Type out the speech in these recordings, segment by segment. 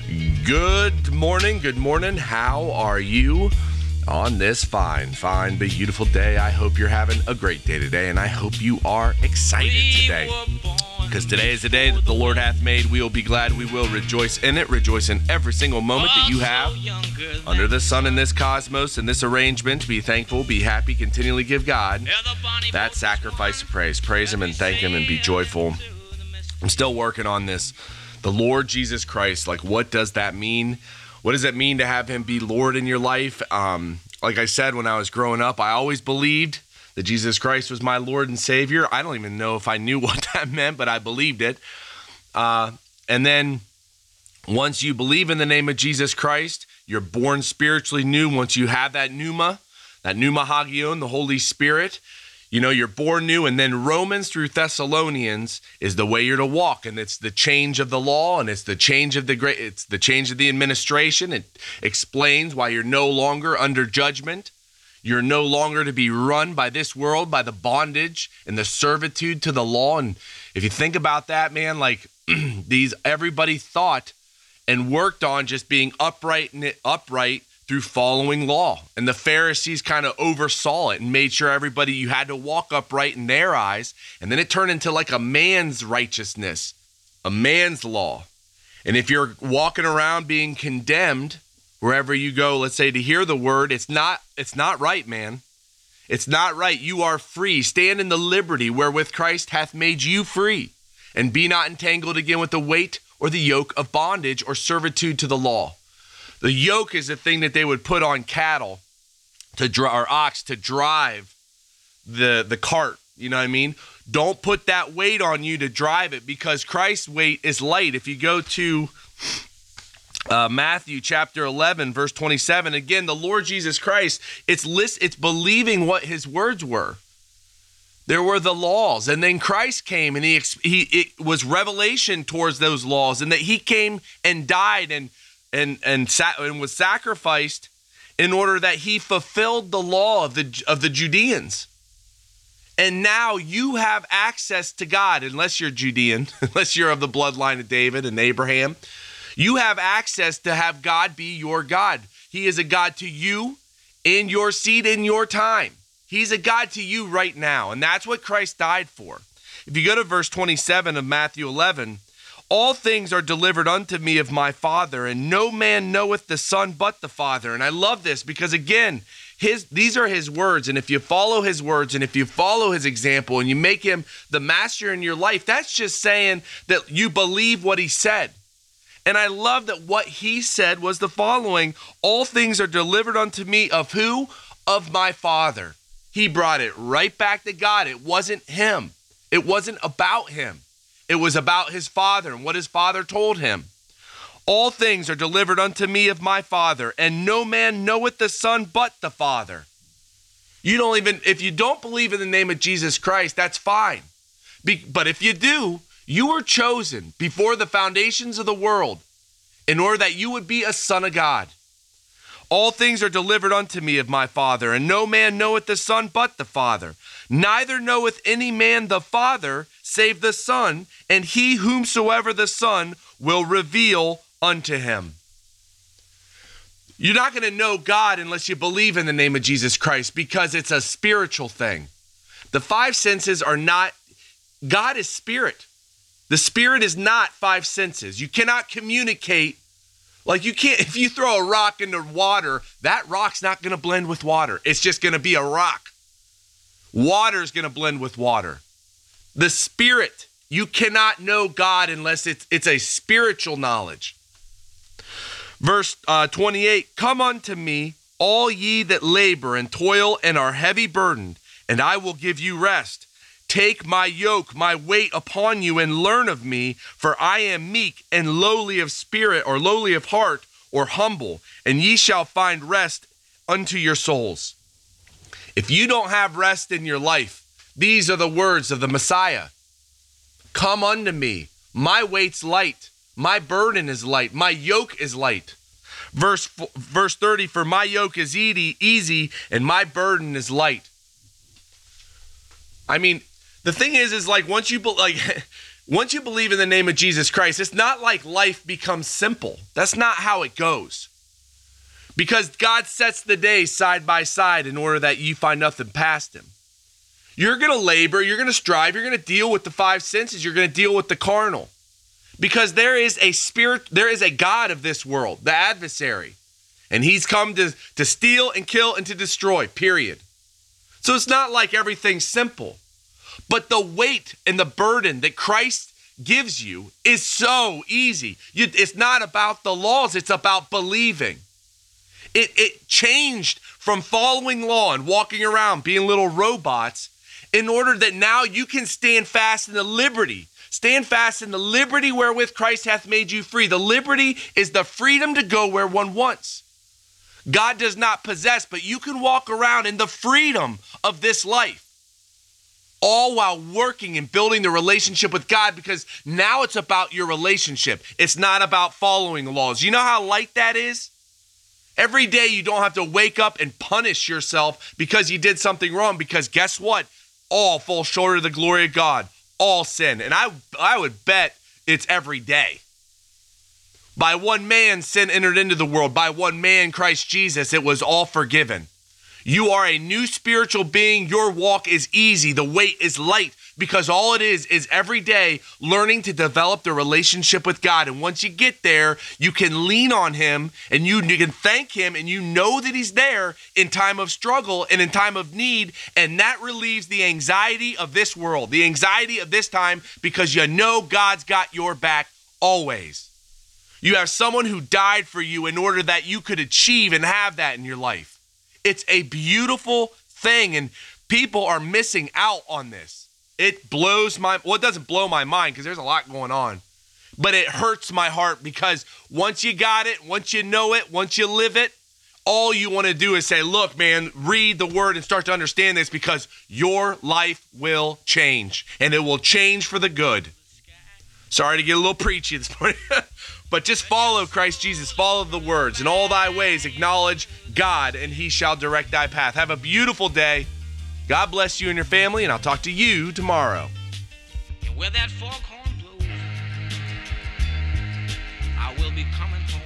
Good morning. How are you on this fine, beautiful day? I hope you're having a great day today, and I hope you are excited today. Because today is the day that the Lord hath made. We will be glad. We will rejoice in it. Rejoice in every single moment that you have under the sun in this cosmos, in this arrangement. Be thankful, be happy, continually give God that sacrifice of praise. Praise Him and thank Him and be joyful. I'm still working on this. The Lord Jesus Christ, like, what does that mean? What does it mean to have Him be Lord in your life? Like I said, when I was growing up, I always believed that Jesus Christ was my Lord and Savior. I don't even know if I knew what that meant, but I believed it. And then once you believe in the name of Jesus Christ, you're born spiritually new. Once you have that pneuma hagion, the Holy Spirit, you know, you're born new. And then Romans through Thessalonians is the way you're to walk. And it's the change of the law, and it's the change of the administration. It explains why you're no longer under judgment. You're no longer to be run by this world, by the bondage and the servitude to the law. And if you think about that, man, like everybody thought and worked on just being upright through following law. And the Pharisees kind of oversaw it and made sure you had to walk upright in their eyes. And then it turned into like a man's righteousness, a man's law. And if you're walking around being condemned wherever you go, let's say to hear the word, it's not right, man. It's not right. You are free. Stand in the liberty wherewith Christ hath made you free, and be not entangled again with the weight or the yoke of bondage or servitude to the law. The yoke is the thing that they would put on cattle or ox to drive the cart. You know what I mean? Don't put that weight on you to drive it, because Christ's weight is light. If you go to Matthew chapter 11, verse 27, again, the Lord Jesus Christ, it's believing what His words were. There were the laws, and then Christ came, and it was revelation towards those laws, and that He came and died and was sacrificed in order that He fulfilled the law of the Judeans. And now you have access to God, unless you're Judean, unless you're of the bloodline of David and Abraham. You have access to have God be your God. He is a God to you, in your seed, in your time. He's a God to you right now, and that's what Christ died for. If you go to verse 27 of Matthew 11, all things are delivered unto me of my Father, and no man knoweth the Son but the Father. And I love this because, again, these are His words, and if you follow His words, and if you follow His example, and you make Him the master in your life, that's just saying that you believe what He said. And I love that what He said was the following: all things are delivered unto me of who? Of my Father. He brought it right back to God. It wasn't Him. It wasn't about Him. It was about His Father and what His Father told Him. All things are delivered unto me of my Father, and no man knoweth the Son but the Father. If you don't believe in the name of Jesus Christ, that's fine. But if you do, you were chosen before the foundations of the world in order that you would be a son of God. All things are delivered unto me of my Father, and no man knoweth the Son but the Father. Neither knoweth any man the Father save the Son, and he whomsoever the Son will reveal unto him. You're not going to know God unless you believe in the name of Jesus Christ, because it's a spiritual thing. The five senses are not, God is spirit. The Spirit is not five senses. You cannot communicate. Like, you can't, if you throw a rock into water, that rock's not going to blend with water. It's just going to be a rock. Water's going to blend with water. The Spirit, you cannot know God unless it's a spiritual knowledge. Verse 28, come unto me, all ye that labor and toil and are heavy burdened, and I will give you rest. Take my yoke, my weight upon you, and learn of me, for I am meek and lowly of spirit, or lowly of heart, or humble, and ye shall find rest unto your souls. If you don't have rest in your life, these are the words of the Messiah. Come unto me, my weight's light, my burden is light, my yoke is light. Verse 30, for my yoke is easy, and my burden is light. I mean, the thing is like once you, like, Once you believe in the name of Jesus Christ, it's not like life becomes simple. That's not how it goes. Because God sets the days side by side in order that you find nothing past him. You're going to labor, you're going to strive, you're going to deal with the five senses, you're going to deal with the carnal. Because there is a spirit, there is a God of this world, the adversary. And he's come to steal and kill and to destroy, period. So it's not like everything's simple. But the weight and the burden that Christ gives you is so easy. It's not about the laws, it's about believing. It changed from following law and walking around being little robots in order that now you can stand fast in the liberty. Stand fast in the liberty wherewith Christ hath made you free. The liberty is the freedom to go where one wants. God does not possess, but you can walk around in the freedom of this life, all while working and building the relationship with God, because now it's about your relationship. It's not about following the laws. You know how light that is? Every day you don't have to wake up and punish yourself because you did something wrong, because guess what? All fall short of the glory of God. All sin. And I would bet it's every day. By one man, sin entered into the world. By one man, Christ Jesus, it was all forgiven. You are a new spiritual being. Your walk is easy. The weight is light, because all it is every day learning to develop the relationship with God. And once you get there, you can lean on him and you can thank him, and you know that he's there in time of struggle and in time of need. And that relieves the anxiety of this world, the anxiety of this time, because you know God's got your back always. You have someone who died for you in order that you could achieve and have that in your life. It's a beautiful thing, and people are missing out on this. It blows well, it doesn't blow my mind because there's a lot going on, but it hurts my heart, because once you got it, once you know it, once you live it, all you want to do is say, look, man, read the word and start to understand this, because your life will change, and it will change for the good. Sorry to get a little preachy this morning. But just follow Christ Jesus, follow the words. In all thy ways acknowledge God, and he shall direct thy path. Have a beautiful day. God bless you and your family, and I'll talk to you tomorrow. And where that foghorn blows, I will be coming home.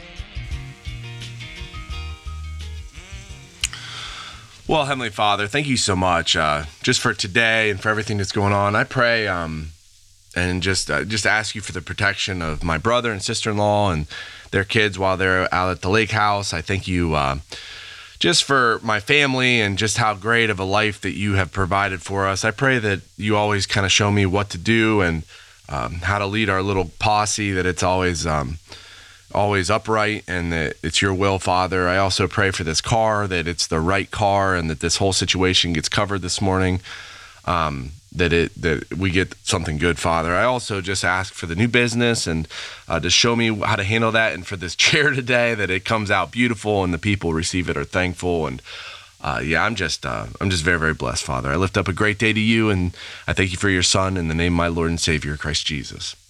Well, Heavenly Father, thank you so much just for today and for everything that's going on. I pray and just ask you for the protection of my brother and sister-in-law and their kids while they're out at the lake house. I thank you just for my family and just how great of a life that you have provided for us. I pray that you always kind of show me what to do and how to lead our little posse, that it's always upright and that it's your will, Father. I also pray for this car, that it's the right car, and that this whole situation gets covered this morning. That we get something good, Father. I also just ask for the new business and to show me how to handle that, and for this chair today, that it comes out beautiful and the people receive it are thankful. And I'm just very, very blessed, Father. I lift up a great day to you, and I thank you for your Son in the name of my Lord and Savior, Christ Jesus.